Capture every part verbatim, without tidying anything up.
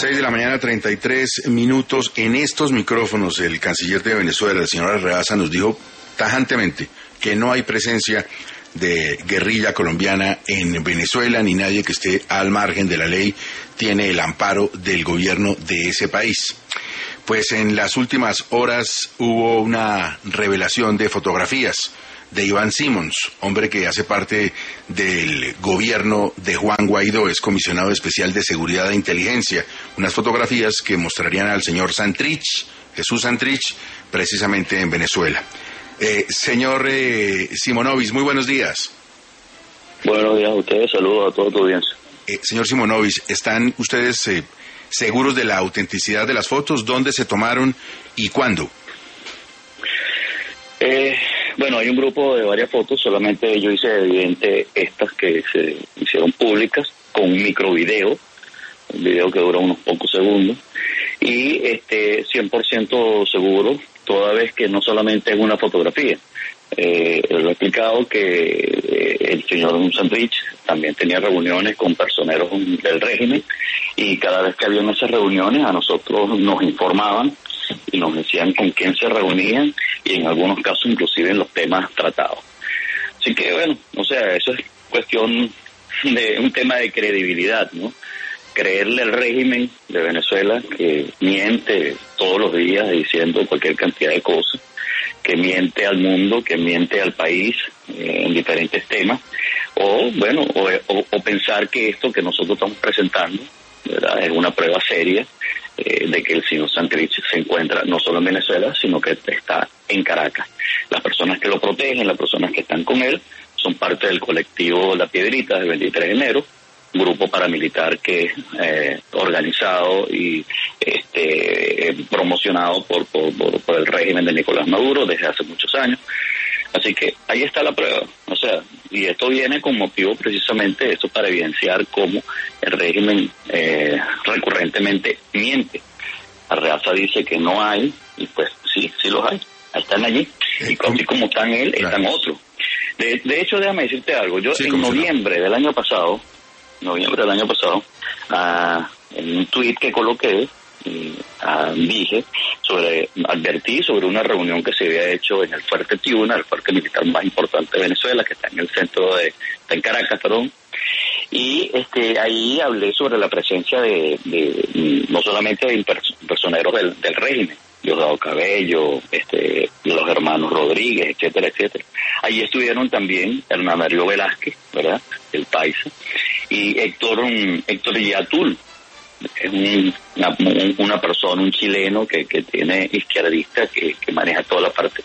seis de la mañana, treinta y tres minutos. En estos micrófonos, el canciller de Venezuela, el señor Arreaza, nos dijo tajantemente que no hay presencia de guerrilla colombiana en Venezuela, ni nadie que esté al margen de la ley tiene el amparo del gobierno de ese país. Pues en las últimas horas hubo una revelación de fotografías de Iván Simmons, hombre que hace parte del gobierno de Juan Guaidó, es comisionado especial de seguridad e inteligencia. Unas fotografías que mostrarían al señor Santrich, Jesús Santrich, precisamente en Venezuela. Eh, señor eh, Simonovic, muy buenos días. Buenos días a ustedes, saludos a toda tu audiencia. Eh, señor Simonovic, ¿están ustedes eh, seguros de la autenticidad de las fotos? ¿Dónde se tomaron y cuándo? Eh, bueno, hay un grupo de varias fotos, solamente yo hice evidente estas que se hicieron públicas con un microvideo, un video que dura unos pocos segundos, y este cien por ciento seguro, toda vez que no solamente es una fotografía. Eh, lo he explicado que eh, el señor Santrich también tenía reuniones con personeros del régimen, y cada vez que habían esas reuniones a nosotros nos informaban y nos decían con quién se reunían y en algunos casos inclusive en los temas tratados. Así que bueno, o sea, eso es cuestión de un tema de credibilidad, ¿no? Creerle al régimen de Venezuela que miente todos los días diciendo cualquier cantidad de cosas, que miente al mundo, que miente al país eh, en diferentes temas, o bueno, o, o, o pensar que esto que nosotros estamos presentando, ¿verdad?, es una prueba seria eh, de que el señor Santrich se encuentra no solo en Venezuela, sino que está en Caracas. Las personas que lo protegen, las personas que están con él, son parte del colectivo La Piedrita del veintitrés de enero, un grupo paramilitar que es eh, organizado y este, eh, promocionado por, por, por, por el régimen de Nicolás Maduro desde hace muchos años. Así que ahí está la prueba, o sea, y esto viene con motivo precisamente de eso, para evidenciar cómo el régimen eh, recurrentemente miente. Arreaza dice que no hay, y pues sí, sí los hay, están allí, y así como están él, están otros. De, de hecho, déjame decirte algo, yo sí, en noviembre no? del año pasado, noviembre del año pasado, uh, en un tuit que coloqué, Uh, dije sobre, advertí sobre una reunión que se había hecho en el Fuerte Tiuna, el fuerte militar más importante de Venezuela, que está en el centro de, está en Caracas, perdón, y este ahí hablé sobre la presencia de, de no solamente de personeros del, del régimen, Diosdado Cabello, este, los hermanos Rodríguez, etcétera, etcétera. Allí estuvieron también Hernán Darío Velázquez, ¿verdad?, el paisa, y Héctor, um, Héctor Yatul, es un, una, una persona, un chileno que, que tiene izquierdista, que, que maneja toda la parte,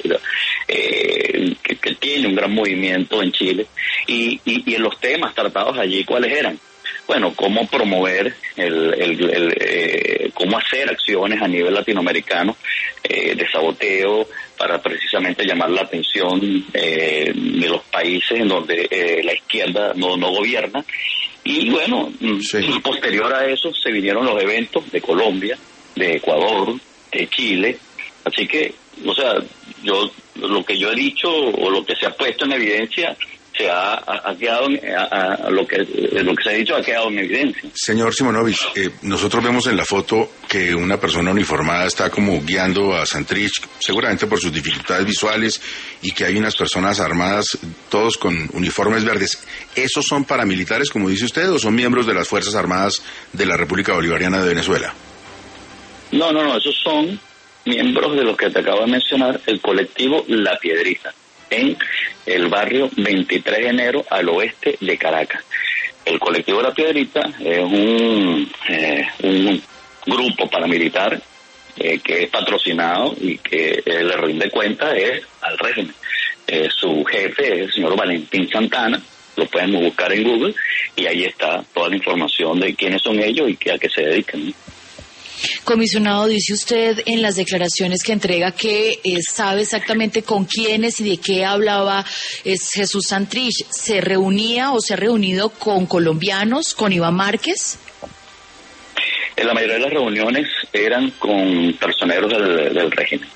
eh, que, que tiene un gran movimiento en Chile, y, y, y en los temas tratados allí, ¿cuáles eran? Bueno, cómo promover, el, el, el eh, cómo hacer acciones a nivel latinoamericano eh, de saboteo para precisamente llamar la atención eh, de los países en donde eh, la izquierda no, no gobierna. Y bueno, sí. Posterior a eso se vinieron los eventos de Colombia, de Ecuador, de Chile. Así que, o sea, yo lo que yo he dicho o lo que se ha puesto en evidencia se ha, ha, ha quedado, a, a, lo que lo que se ha dicho ha quedado en evidencia. Señor Simonovic, eh, nosotros vemos en la foto que una persona uniformada está como guiando a Santrich, seguramente por sus dificultades visuales, y que hay unas personas armadas, todos con uniformes verdes. ¿Esos son paramilitares, como dice usted, o son miembros de las Fuerzas Armadas de la República Bolivariana de Venezuela? No, no, no, esos son miembros de los que te acabo de mencionar, el colectivo La Piedrita, en el barrio veintitrés de enero al oeste de Caracas. El colectivo La Piedrita es un, eh, un grupo paramilitar eh, que es patrocinado y que eh, le rinde cuenta es al régimen. Eh, su jefe es el señor Valentín Santana, lo pueden buscar en Google y ahí está toda la información de quiénes son ellos y a qué se dedican. Comisionado, dice usted en las declaraciones que entrega que eh, sabe exactamente con quiénes y de qué hablaba es Jesús Santrich. ¿Se reunía o se ha reunido con colombianos, con Iván Márquez? En la mayoría de las reuniones eran con personeros del, del régimen,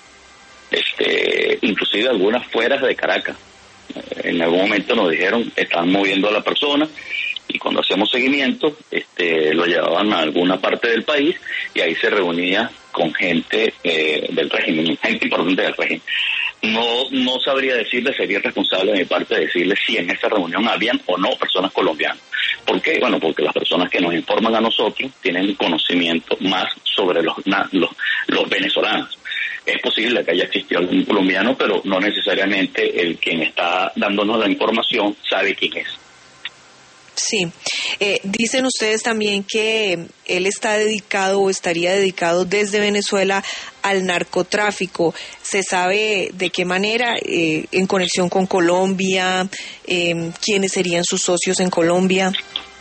este, inclusive algunas fuera de Caracas. En algún momento nos dijeron que estaban moviendo a la persona y cuando hacíamos seguimiento, este, lo llevaban a alguna parte del país y ahí se reunía con gente eh, del régimen, gente importante del régimen. No no sabría decirle, sería responsable de mi parte decirle si en esa reunión habían o no personas colombianas. ¿Por qué? Bueno, porque las personas que nos informan a nosotros tienen conocimiento más sobre los, los, los venezolanos. Es posible que haya existido algún colombiano, pero no necesariamente el quien está dándonos la información sabe quién es. Sí. Eh, dicen ustedes también que él está dedicado o estaría dedicado desde Venezuela al narcotráfico. ¿Se sabe de qué manera, eh, en conexión con Colombia? Eh, ¿Quiénes serían sus socios en Colombia?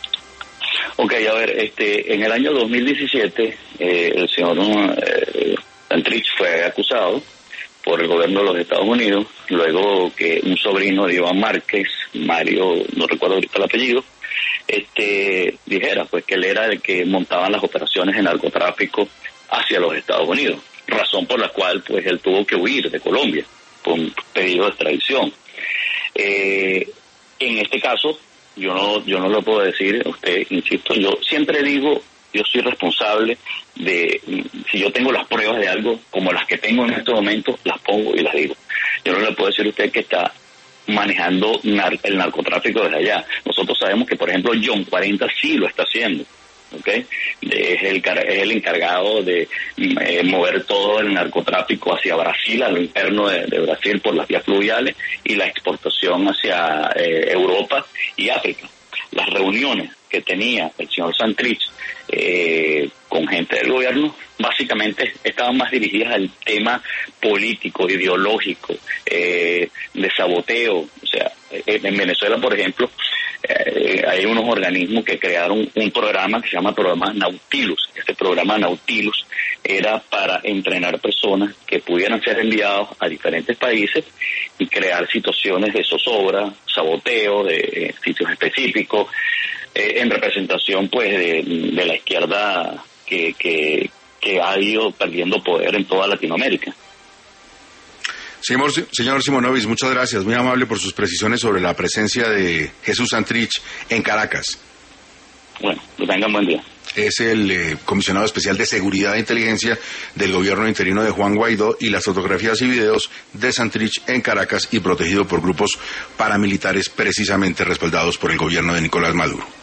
Ok, a ver, este, en el año dos mil diecisiete, eh, el señor eh, Santrich fue acusado por el gobierno de los Estados Unidos, luego que un sobrino de Iván Márquez, Mario, no recuerdo ahorita el apellido, este dijera pues que él era el que montaban las operaciones de narcotráfico hacia los Estados Unidos, razón por la cual pues él tuvo que huir de Colombia con pedido de extradición. Eh, en este caso yo no yo no lo puedo decir, usted, insisto, yo siempre digo, yo soy responsable de, si yo tengo las pruebas de algo como las que tengo en este momento, las pongo y las digo. Yo no le puedo decir a usted que está manejando nar el narcotráfico desde allá. Nosotros sabemos que, por ejemplo, John cuarenta sí lo está haciendo, ¿okay? Es el, es el encargado de eh, mover todo el narcotráfico hacia Brasil, a lo interno de, de Brasil por las vías fluviales, y la exportación hacia eh, Europa y África. Las reuniones que tenía el señor Santrich eh, con gente del gobierno básicamente estaban más dirigidas al tema político, ideológico, eh, de saboteo. O sea, en Venezuela, por ejemplo, eh, hay unos organismos que crearon un programa que se llama programa Nautilus. Este programa Nautilus era para entrenar personas que pudieran ser enviados a diferentes países y crear situaciones de zozobra, saboteo de eh, sitios específicos, eh, en representación pues de, de la izquierda que, que, que ha ido perdiendo poder en toda Latinoamérica. Señor, señor Simonovic, muchas gracias, muy amable por sus precisiones sobre la presencia de Jesús Santrich en Caracas. Bueno, que tengan buen día. Es el eh, comisionado especial de Seguridad e Inteligencia del gobierno interino de Juan Guaidó, y las fotografías y videos de Santrich en Caracas y protegido por grupos paramilitares precisamente respaldados por el gobierno de Nicolás Maduro.